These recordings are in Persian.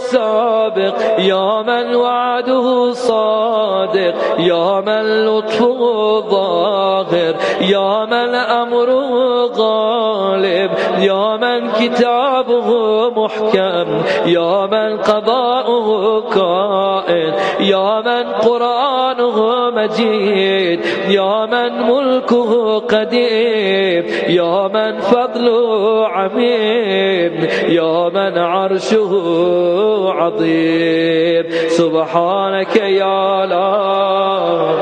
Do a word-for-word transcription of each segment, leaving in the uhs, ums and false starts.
سابق یا من وعده صادق یا من لطفه ظاهر یا من امره غالب یا من کتابه محکم یا من قضاؤه کائن یا من قرآنه مجید یا من ملكه قديم يا من فضله عميم يا من عرشه عظيم سبحانك يا الله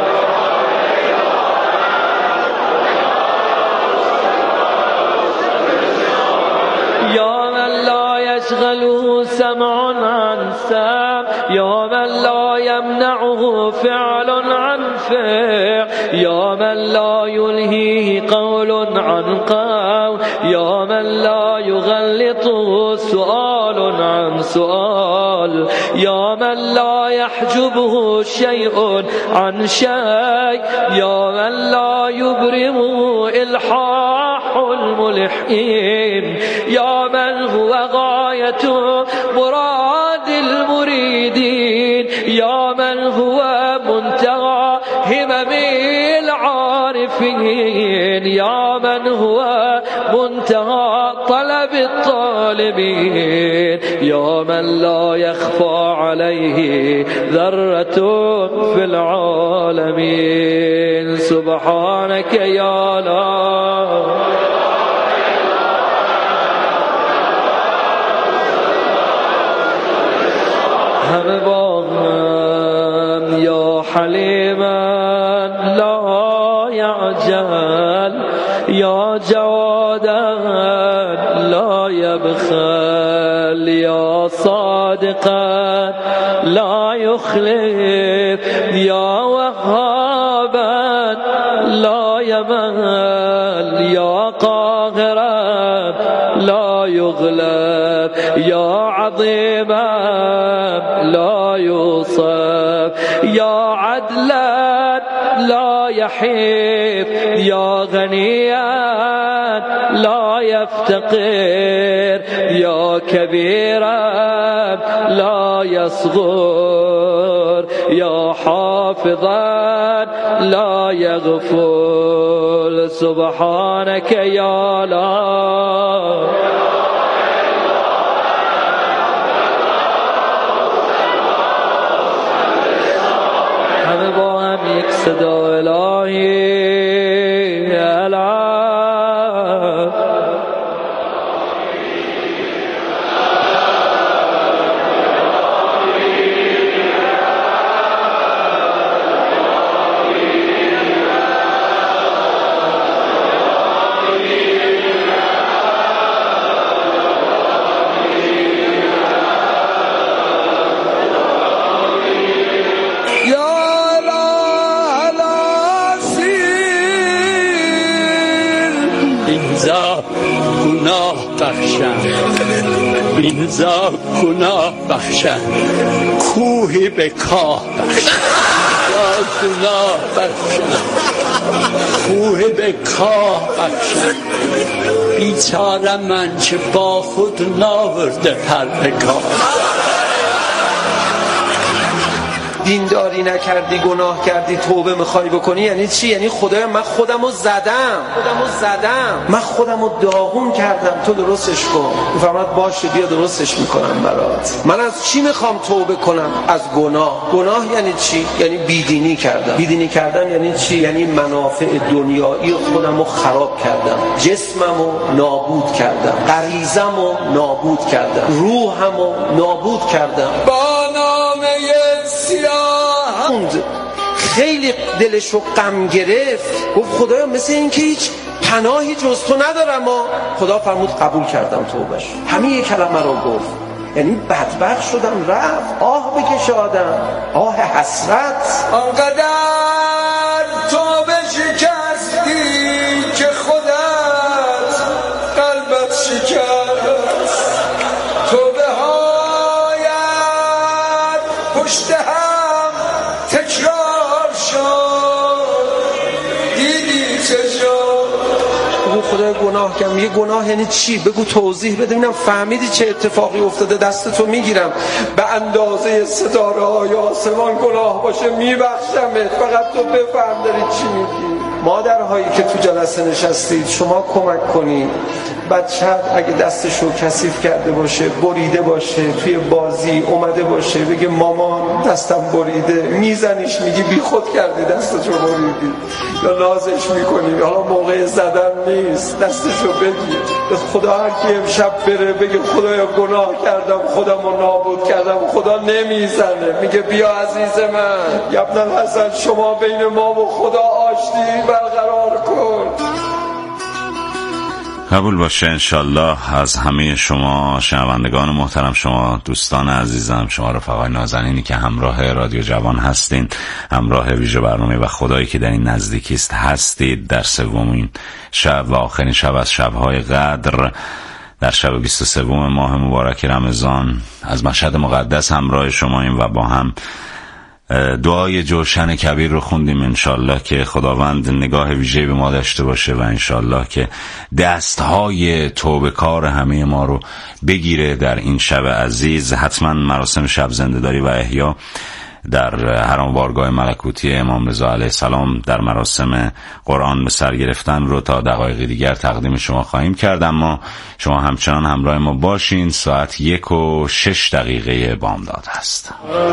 يا من لا يشغله سمع عن سمع يا من لا يمنعه فعل عن فعل يا من لا يلهيه قول عن قول يا من لا يغلطه سؤال عن سؤال يا من لا يحجبه شيء عن شيء يا من لا يبرمه إلحاح الملحين يا من هو غاية مراد المريدين يا من هو منتهى همم العارفين يا من هو منتهى طلب الطالبين يا من لا يخفى عليه ذرة في العالمين سبحانك يا الله همه با من یا حلیما لا یعجل یا جوادا لا یبخل یا صادقا لا یخلف یا وهابا لا یمل یا قاهرا لا یغلب یا عظیما لا يوصف يا عدلا لا يحيف يا غنيا لا يفتقر يا كبيرا لا يصغر يا حافظا لا يغفل سبحانك يا الله همه با هم یک صدا الهی الا گناه بخشن اینجا گناه بخشن کوهی به کاه بخشن یا گناه بخشن کوه به کاه بخشن بیچاره من چه با خود ناورده پر به کاه دینداری نکردی گناه کردی توبه میخوای بکنی یعنی چی؟ یعنی خدایا من خودمو زدم خودمو زدم من خودمو داغون کردم تو درستش کن. میفهمد باشه بیا درستش میکنم برات. من از چی میخوام توبه کنم؟ از گناه. گناه یعنی چی؟ یعنی بیدینی کردم. بیدینی کردم یعنی چی؟ یعنی منافع دنیایی خودمو خراب کردم، جسممو نابود کردم، غریزمو نابود کردم، روحمو نابود کردم. با نامه سیاه خیلی دلشو غم گرفت، گفت خدایا مثل این که هیچ پناهی جز تو ندارم. و خدا فرمود قبول کردم توبش. همین یک کلمه رو گفت یعنی بدبخت شدم، رفت آه بکشه آدم، آه حسرت. آنقدر توبه شکستی که خودت قلبت شکست، توبه هایت پشت هم تکرار شد، دیدی چه شد؟ خدا گناه کردم. میگه گناه یعنی چی؟ بگو توضیح بده ببینم فهمیدی چه اتفاقی افتاده، دستتو میگیرم به اندازه ستاره های آسمان گناه باشه میبخشمت، فقط تو بفهم داری چی میگی. مادرهایی که تو جلسه نشستید شما کمک کنید بچه‌ت اگه دستشو کثیف کرده باشه، بریده باشه، توی بازی اومده باشه بگه مامان دستم بریده، میزنیش میگی بی خود کردی دستشو بریدی، یا نازش میکنی حالا موقع زدن نیست دستشو بگیر. به خدا هر کی امشب بره بگه خدایا گناه کردم خودمو نابود کردم، خدا نمیزنه، میگه بیا عزیز من یا ابن الحسن شما بین ما و خدا آشتی برقرار کن. قبول باشه انشالله از همه شما شنوندگان محترم، شما دوستان عزیزم، شما رفقای نازنینی که همراه رادیو جوان هستین، همراه ویژه برنامه و خدایی که در این نزدیکی است هستید، در سومین شب و آخرین شب از شبهای قدر در شب بیست و سوم ماه مبارک رمضان از مشهد مقدس همراه شما این و با هم دعای جوشن کبیر رو خوندیم. انشالله که خداوند نگاه ویژه‌ای به ما داشته باشه و انشالله که دستهای توبه کار همه ما رو بگیره در این شب عزیز. حتما مراسم شب زنده‌داری و احیا در حرم بارگاه ملکوتی امام رضا علیه السلام در مراسم قرآن به سر گرفتن رو تا دقایق دیگر تقدیم شما خواهیم کرد، اما شما همچنان همراه ما باشین. ساعت یک و شش دقیقه بامداد هست.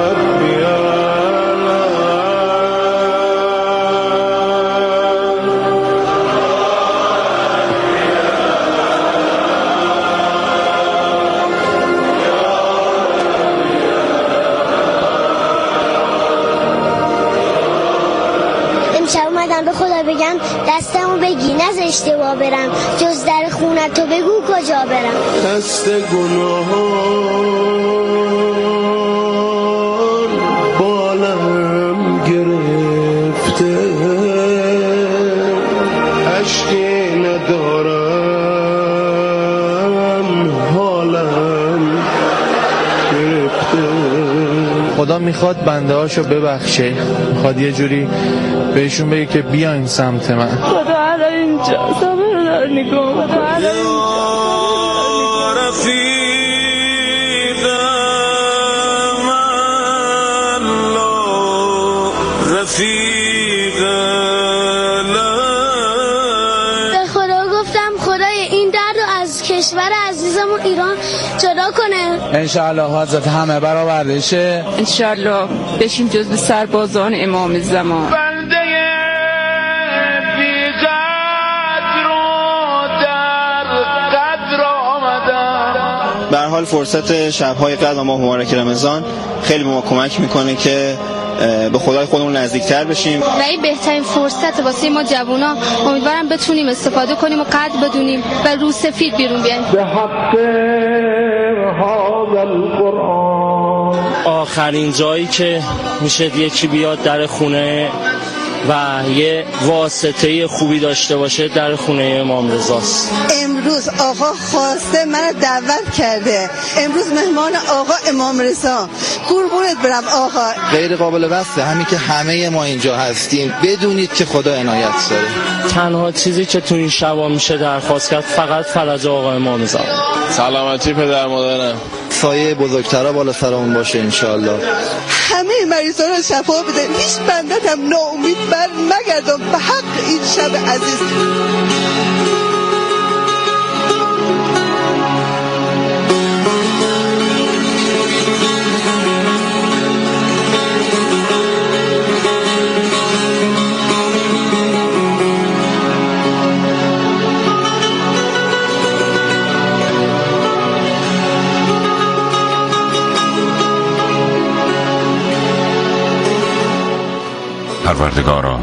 به خدا بگم دستمو بگی نز اشتباه برم، جز در خونت تو بگو کجا برم. دست گناهان بالم گرفته، اشکی ندارم حالم گرفته. خدا میخواد بنده هاشو ببخشه، میخواد یه جوری بهشون بگه که بیاین سمت من. خدا الان اینجا صبر دار نگاه خدا الان به خدا گفتم خدای این درد رو از کشور عزیزمون ایران جدا کنه. انشاءالله حضرت همه برابر بشه، انشاءالله بشیم جزو سربازان امام زمان. بنده بی قدر و در قدر آمدم. به هر حال فرصت شب‌های قدر و ماه مبارک رمضان خیلی به ما کمک میکنه که به خدای خودمون نزدیکتر بشیم و این بهترین فرصت واسه ما جوونا. امیدوارم بتونیم استفاده کنیم و قدر بدونیم و رو سفید بیرون بیایم. به حق هذا القرآن. آخرین جایی که میشه یکی بیاد در خونه و یه واسطه خوبی داشته باشه در خونه امام رضاست. امروز آقا خواسته منو دعوت کرده، امروز مهمان آقا امام رضا. قربونت برم آقا. غیر قابل وصفه همین که همه ما اینجا هستیم بدونید که خدا عنایت داره. تنها چیزی که تو این شبا میشه درخواست کرد فقط فرج آقا امام رضا. سلامتی پدر مادرم، سایه بزرگترا بالا سرمون باشه انشالله. همه مریضا رو شفا بده، هیچ بندتم ناامید بر نگردم به حق این شب عزیز. پروردگارا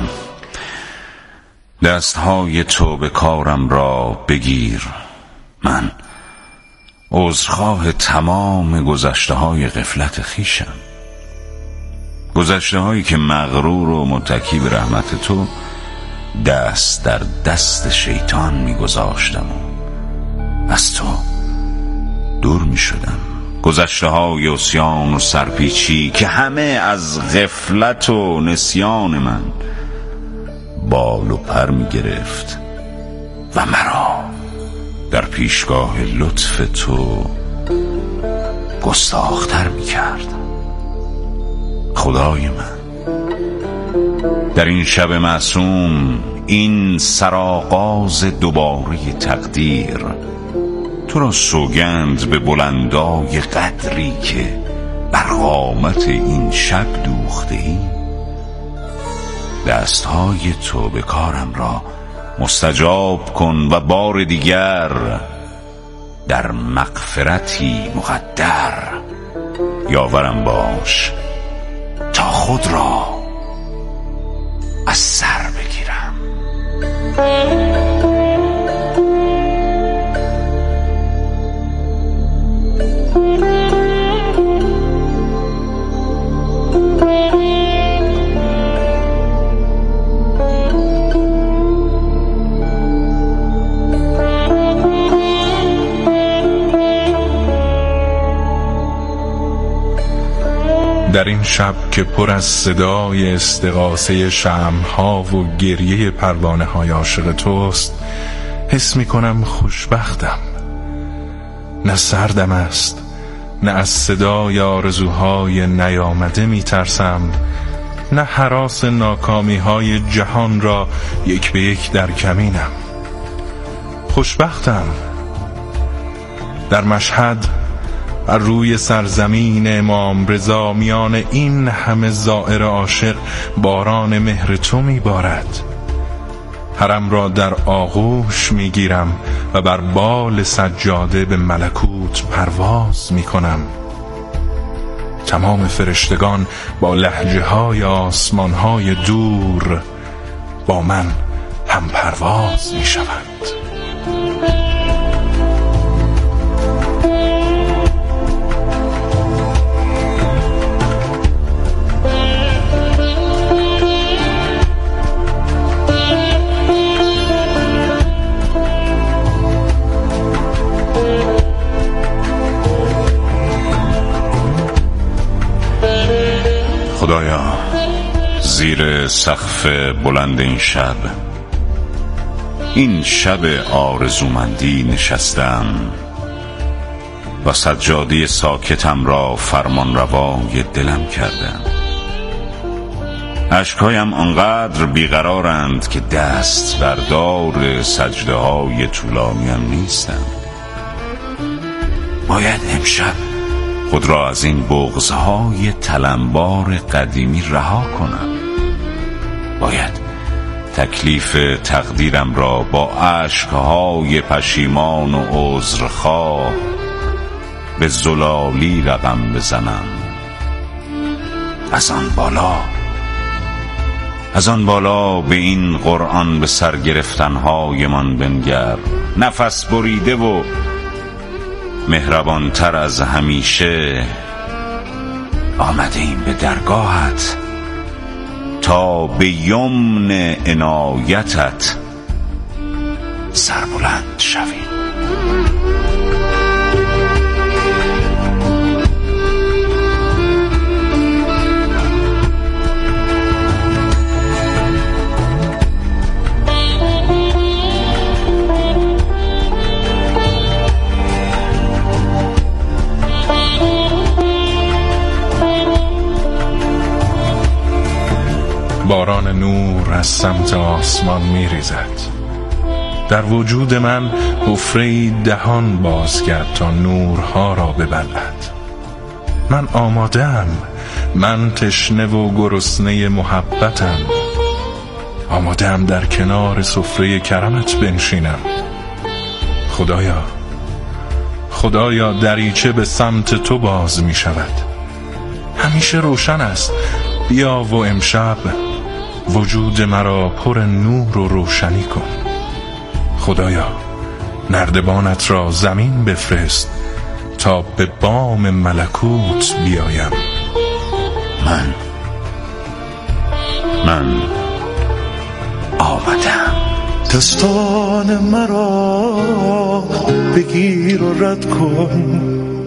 دستهای توبه کارم را بگیر، من عذرخواه تمام گذشته های غفلت خویشم، گذشته هایی که مغرور و متکی به رحمت تو دست در دست شیطان می گذاشتم و از تو دور می شدم، گذشته های عصیان و سرپیچی که همه از غفلت و نسیان من بال و پر می گرفت و مرا در پیشگاه لطف تو گستاختر می کرد. خدای من، در این شب معصوم، این سرآغاز دوباره تقدیر، تو را سوگند به بلندای قدری که بر قامت این شب دوخته ای. دستهای تو به کارم را مستجاب کن و بار دیگر در مغفرتی مقدر یاورم باش تا خود را از سر بگیرم. در این شب که پر از صدای استغاثه شمع‌ها و گریه پروانه‌های عاشق توست، حس می‌کنم خوشبختم. نه سردم است، نه از صدای آرزوهای نیامده می‌ترسم، نه هراس ناکامی‌های جهان را یک به یک در کمینم. خوشبختم. در مشهد، بر روی سرزمین امام رضا، میان این همه زائر عاشق باران مهر تو میبارد. حرم را در آغوش میگیرم و بر بال سجاده به ملکوت پرواز میکنم. تمام فرشتگان با لهجه های آسمان های دور با من هم پرواز میشوند. خدایا، زیر سقف بلند این شب، این شب آرزومندی نشستم و سجاده ساکتم را فرمان روای دلم کردم. اشکهایم آنقدر بیقرارند که دست بردار سجده های طولانیم نیستم. باید امشب خود را از این بغض‌های تلمبار قدیمی رها کنم. باید تکلیف تقدیرم را با اشک‌های پشیمان و عذرخواه به زلالی رقم بزنم. از آن بالا از آن بالا به این قرآن به سر گرفتن‌های من بنگر، نفس بریده و مهربانتر از همیشه آمده ایم به درگاهت تا به یمن عنایتت سربلند شویم. باران نور از سمت آسمان می ریزد. در وجود من حفره‌ای دهان باز کرد تا نورها را ببلعد. من آماده‌ام. من تشنه و گرسنه محبتم. آماده‌ام در کنار سفره کرمت بنشینم. خدایا، خدایا، دریچه به سمت تو باز می شود. همیشه روشن است. بیا و امشب وجود مرا پر نور و روشنی کن. خدایا، نردبانت را زمین بفرست تا به بام ملکوت بیایم. من من آمدم. دستان مرا بگیر و رد کن،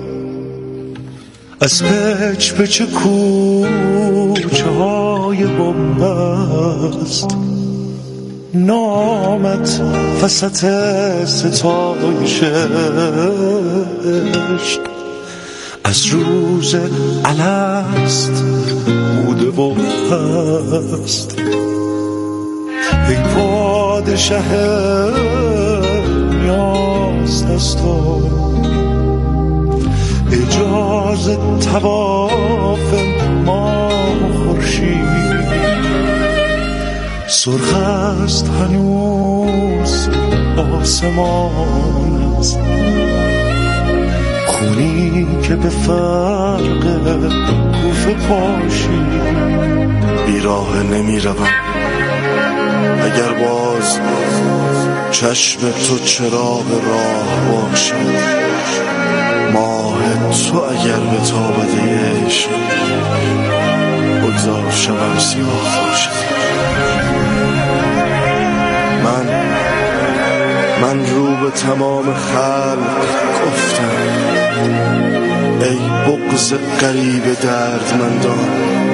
از پچ پچ کوچه های بنبست. نامت وسط ستایش عشق از روز الست بوده و هست. ای پادشه نیاز دستا اجازه طواف ماه خورشید سرخ است هنوز آسمان است خونی که به فرق کوفه پاشید. بیراه نمی روم اگر باز چشم تو چراغ راه باشد، ماه تو اگر به تابده عشق بگذار شبم سیاه باشد. من من رو به تمام خلق گفتم ای بغض غریب دردمندان،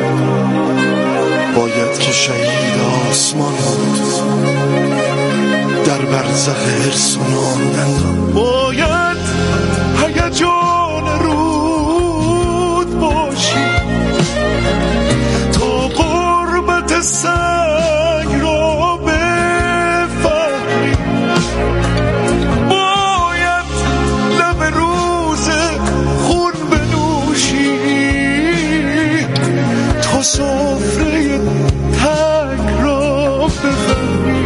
باید که شهید آسمان بود در برزخ حرص و نامدندان. باید هیجان رود باشی تا غربت سنگ را بفهمی. باید لب روز خون بنوشی تا سفره تنگ را بفهمی.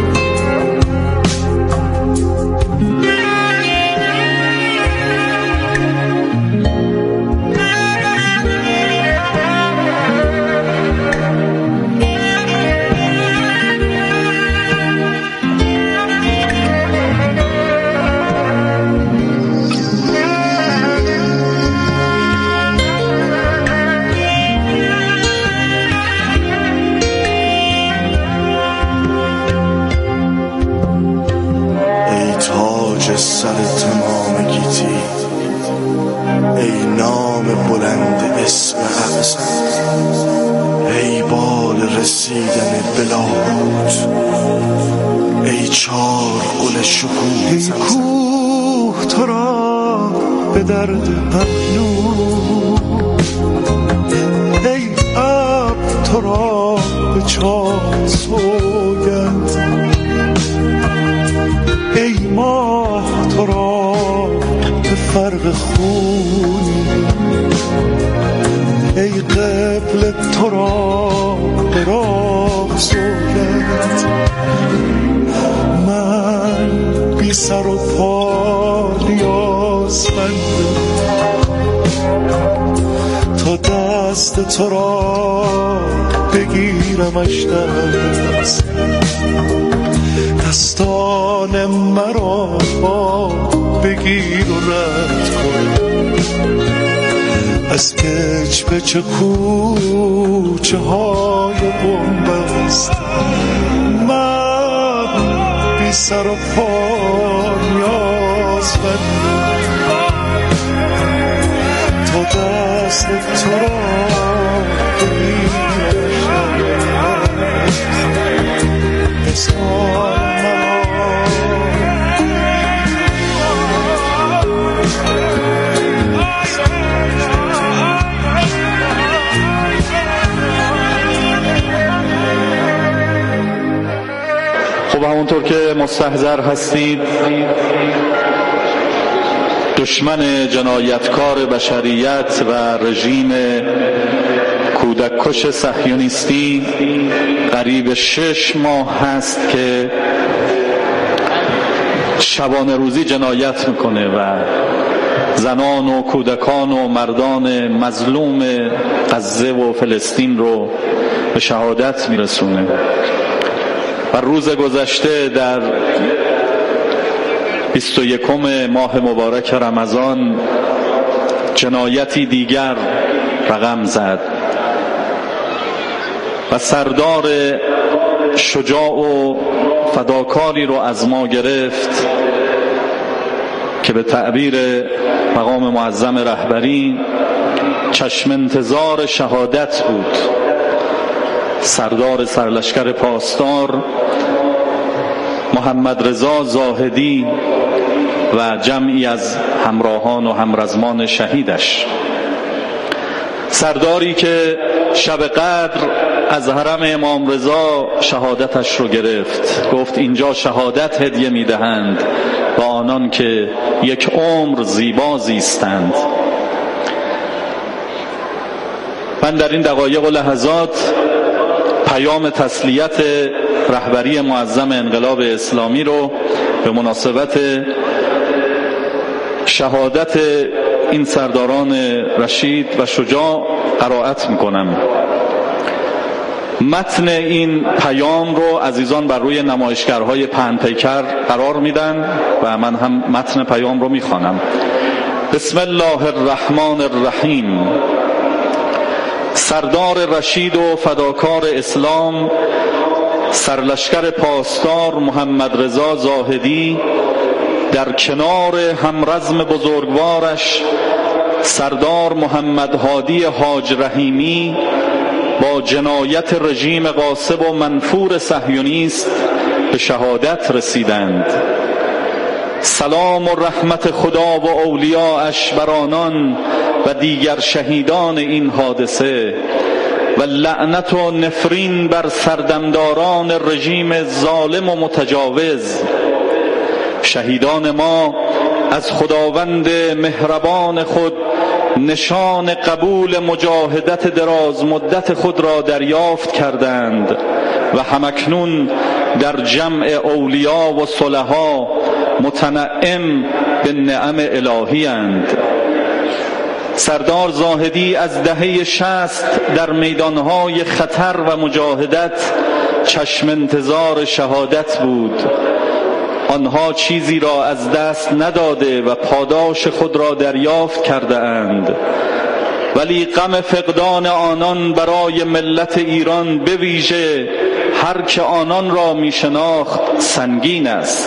سر تمام گیتی، ای نام بلند اسم اعظم، ای بال رسیدن بلاهوت، ای چار گل شکوه. ای کوه تو را به درد پهلو، ای ابر تو را به چاه سوگند، ای ماه تو را به فرق خونی، ای قبل تو را به راه سوگند. من بی سر و پا نیازمندم تا دست تو را بگیرمش دست، دستان مرا بگیر و رد کن از کج به چه کوچه های بنبست. من بی سر و پا نیازمندم تا دست تو را بگیرم دستان خب همونطور که مستحضر هستید، دشمن جنایتکار بشریت و رژیم کودککش صهیونیستی قریب شش ماه هست که شبانه روزی جنایت میکنه و زنان و کودکان و مردان مظلوم غزه و فلسطین رو به شهادت میرسونه. و روز گذشته در بیست و یکم ماه مبارک رمضان جنایتی دیگر رقم زد و سردار شجاع و فداکاری رو از ما گرفت که به تعبیر مقام معظم رهبری چشم انتظار شهادت بود. سردار سرلشکر پاسدار محمد رضا زاهدی و جمعی از همراهان و همرزمان شهیدش. سرداری که شب قدر از حرم امام رضا شهادتش رو گرفت، گفت اینجا شهادت هدیه میدهند و آنان که یک عمر زیبا زیستند. من در این دقایق و لحظات پیام تسلیت رهبری معظم انقلاب اسلامی رو به مناسبت شهادت این سرداران رشید و شجاع قرائت میکنم. متن این پیام رو عزیزان بر روی نمایشگرهای پهن پیکر قرار میدن و من هم متن پیام رو میخوانم. بسم الله الرحمن الرحیم. سردار رشید و فداکار اسلام، سرلشکر پاسدار محمد رضا زاهدی در کنار همرزم بزرگوارش سردار محمد هادی حاج رحیمی با جنایت رژیم غاصب و منفور صهیونیست به شهادت رسیدند. سلام و رحمت خدا و اولیاءش بر آنان و دیگر شهیدان این حادثه و لعنت و نفرین بر سردمداران رژیم ظالم و متجاوز. شهیدان ما از خداوند مهربان خود نشان قبول مجاهدت دراز مدت خود را دریافت کردند و همکنون در جمع اولیا و صلحا متنعم به نعم الهی اند. سردار زاهدی از دهه شصت در میدانهای خطر و مجاهدت چشم انتظار شهادت بود. آنها چیزی را از دست نداده و پاداش خود را دریافت کرده اند، ولی غم فقدان آنان برای ملت ایران به ویژه هر که آنان را می شناخت سنگین است.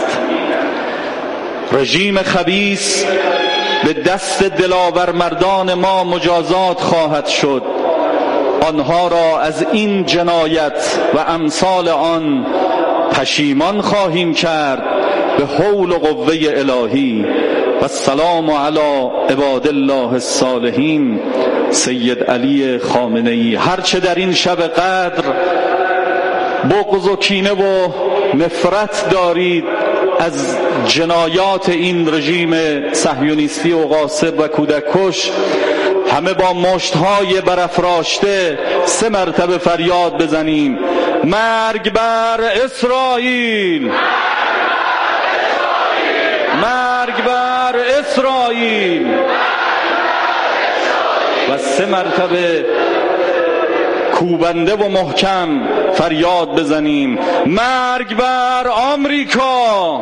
رژیم خبیث به دست دلاور مردان ما مجازات خواهد شد. آنها را از این جنایت و امثال آن پشیمان خواهیم کرد به حول و قوه الهی. و السلام علی عباد الله الصالحین. سید علی خامنه‌ای. هرچه در این شب قدر بغض و کینه و نفرت دارید از جنایات این رژیم صهیونیستی و غاصب و کودککش، همه با مشتهای برافراشته سه مرتبه فریاد بزنیم: مرگ بر اسرائیل، مرگ بر اسرائیل. و سه مرتبه کوبنده و محکم فریاد بزنیم: مرگ بر آمریکا.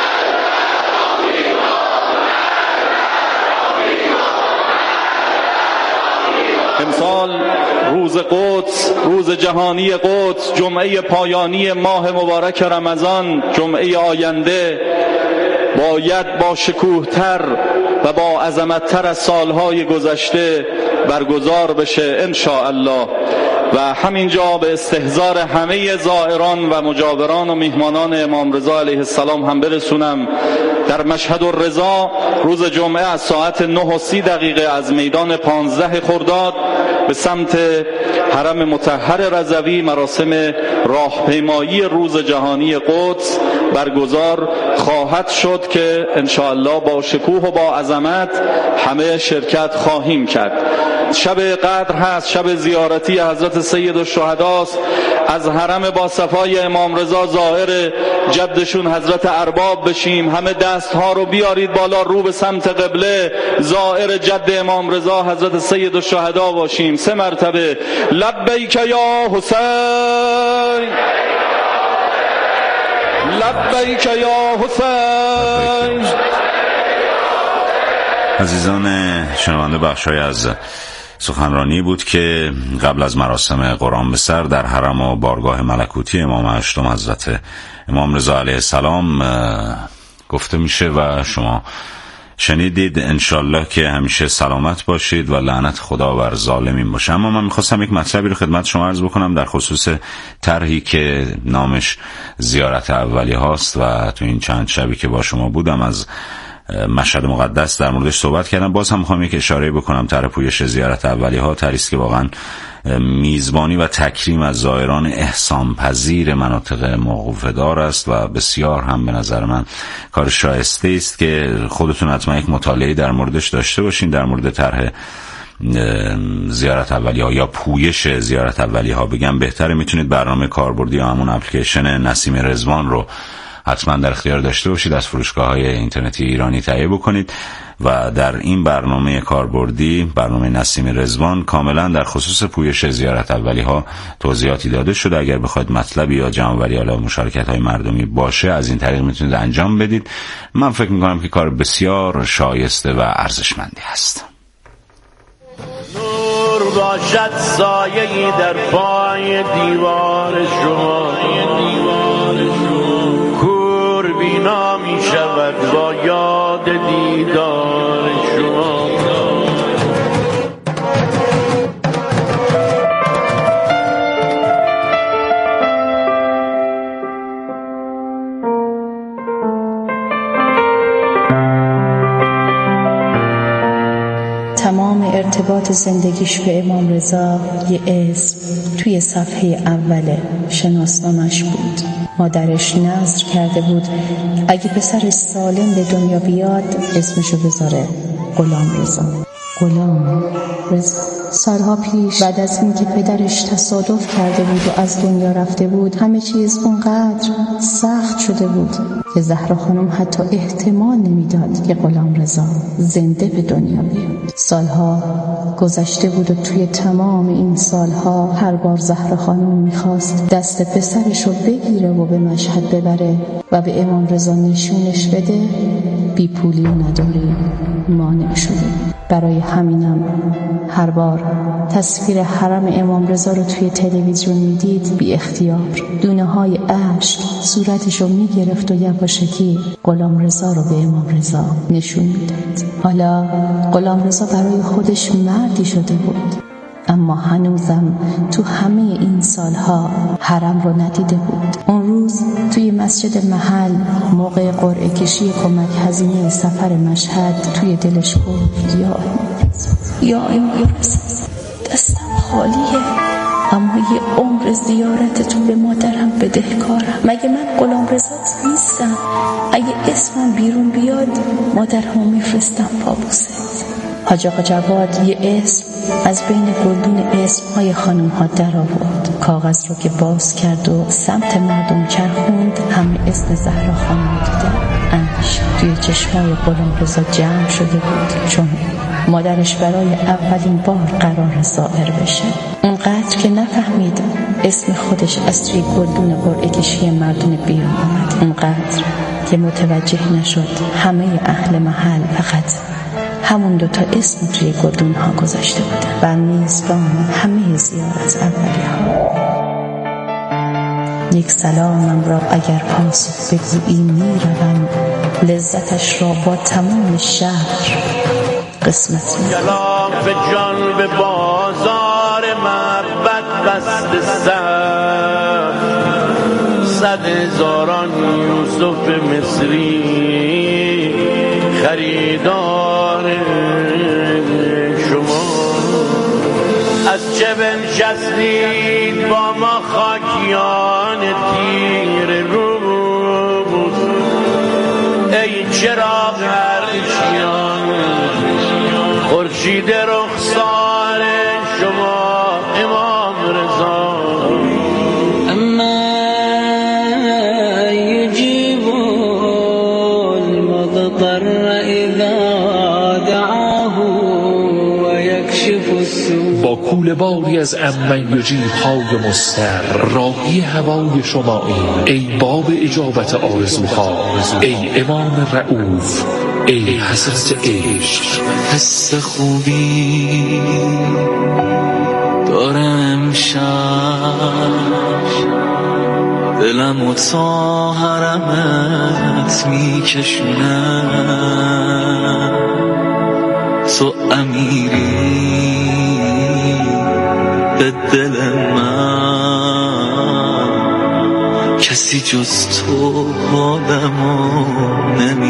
امسال روز قدس، روز جهانی قدس، جمعه پایانی ماه مبارک رمضان، جمعه آینده باید با شکوهتر و با عظمتتر از سالهای گذشته برگزار بشه ان شاء الله. و همینجا به استحضار همه زائران و مجاوران و میهمانان امام رضا علیه السلام هم برسونم. در مشهد الرضا روز جمعه از ساعت نه و سی دقیقه از میدان پانزده خرداد به سمت حرم مطهر رضوی مراسم راهپیمایی روز جهانی قدس برگزار خواهد شد که ان شاء الله با شکوه و با عظمت همه شرکت خواهیم کرد. شب قدر هست، شب زیارتی حضرت سید الشهداست. از حرم با صفای امام رضا زائر جدشون حضرت ارباب بشیم. همه دست ها رو بیارید بالا، رو به سمت قبله، زائر جد امام رضا حضرت سید الشهدا باشیم. سه مرتبه لبیک یا حسین، لبیک یا حسین. عزیزان شنونده، بخشای از سخنرانی بود که قبل از مراسم قرآن به سر در حرم و بارگاه ملکوتی امام هشتم حضرت امام رضا علیه السلام گفته میشه و شما شنیدید. انشالله که همیشه سلامت باشید و لعنت خدا بر ظالمین باشه. اما من میخواستم یک مطلبی رو خدمت شما عرض بکنم در خصوص طرحی که نامش زیارت اولی هاست و تو این چند شبی که با شما بودم از مشهد مقدس در موردش صحبت کردم. باز هم میخوام یک اشاره بکنم. طرح پویش زیارت اولی ها طرحی است که واقعا میزبانی و تکریم از زائران احسان پذیر مناطق موقوفه دار است و بسیار هم به نظر من کار شایسته است که خودتون حتما یک مطالعه در موردش داشته باشین. در مورد طرح زیارت اولی ها یا پویش زیارت اولی ها بگم بهتره، میتونید برنامه کاربردی یا همون اپلیکیشن نسیم رضوان رو حتما در اختیار داشته باشید، از فروشگاه‌های اینترنتی ایرانی تهیه بکنید و در این برنامه کاربردی، برنامه نسیم رضوان، کاملا در خصوص پویش زیارت اولی ها توضیحاتی داده شده. اگر بخواید مطلبی یا جمع‌آوری یا مشارکت‌های مردمی باشه از این طریق میتونید انجام بدید. من فکر می‌کنم که کار بسیار شایسته و ارزشمندی هست. نور باشد سایه‌ای در پای دیوار شما، دیوار شما کور بینا می شود با یاد دیدار شما. تمام ارتباط زندگیش به امام رضا یه اسم توی صفحه اول شناسنامش بود. مادرش نذر کرده بود اگه پسرش سالم به دنیا بیاد اسمشو بذاره غلام رضا. غلام رضا. سالها پیش بعد از اینکه پدرش تصادف کرده بود و از دنیا رفته بود همه چیز اونقدر سخت شده بود که زهرا خانم حتی احتمال نمیداد که غلام رضا زنده به دنیا بیاد. سالها گذشته بود و توی تمام این سالها هر بار زهرا خانم میخواست دست پسرش رو بگیره و به مشهد ببره و به امام رضا نشونش بده بی پولی نداری مانع شده. برای همینم هر بار تصویر حرم امام رضا رو توی تلویزیون میدید بی اختیار دونه های اشک صورتش رو میگرفت و یواشکی غلام رضا رو به امام رضا نشون میداد. حالا غلام رضا برای خودش مردی شده بود، اما هنوزم تو همه این سالها حرم رو ندیده بود. اون روز توی مسجد محل موقع قرعه کشی کمک هزینه سفر مشهد توی دلش گفت یا یا امام رضا دستم خالیه، اما یه عمر زیارت تو به مادرم بدهکارم. مگه من غلام رضات نیستم؟ اگه اسمم بیرون بیاد مادرمو میفرستم پابوست. حاج آقا جواد یه اسم از بین گلدون اسمهای خانم ها در آورد، کاغذ رو که باز کرد و سمت مردم چرخوند. همه اسم زهرا خانم دیدن. اشک توی چشمای غلام رضا جمع شده بود، چون مادرش برای اولین بار قرار زائر بشه. اونقدر که نفهمید اسم خودش از توی گلدون قرعه کشی مردم بیرون اومد، اونقدر که متوجه نشد همه اهل محل فقط همون دوتا اسم توی گلدون ها گذاشته بودن و میزبان همه زیارت اولی ها. یک سلامم را اگر پاسخ بگویی میروم، لذتش را با تمام شهر قسمت می کلام به جان به بازار محبت بست سر، صد هزاران یوسف مصری خریدار شما. از چه بنشستید با ما خاکیان تیر رو، ای چراغ هرچیان خورشید رخسار شما امام رضا. اما یجیب المضطر اذا دعاه و یکشف السوء. با کوله باری از امن یجیب های مستر راهی هوای شما این، ای باب اجابت آرزوها، ای امام رؤوف، ای حضرت عشق. حس خوبی دارم امشب، دلم تا حرمت میکشونم. تو امیری به دل من، کسی جز تو حالمو نمی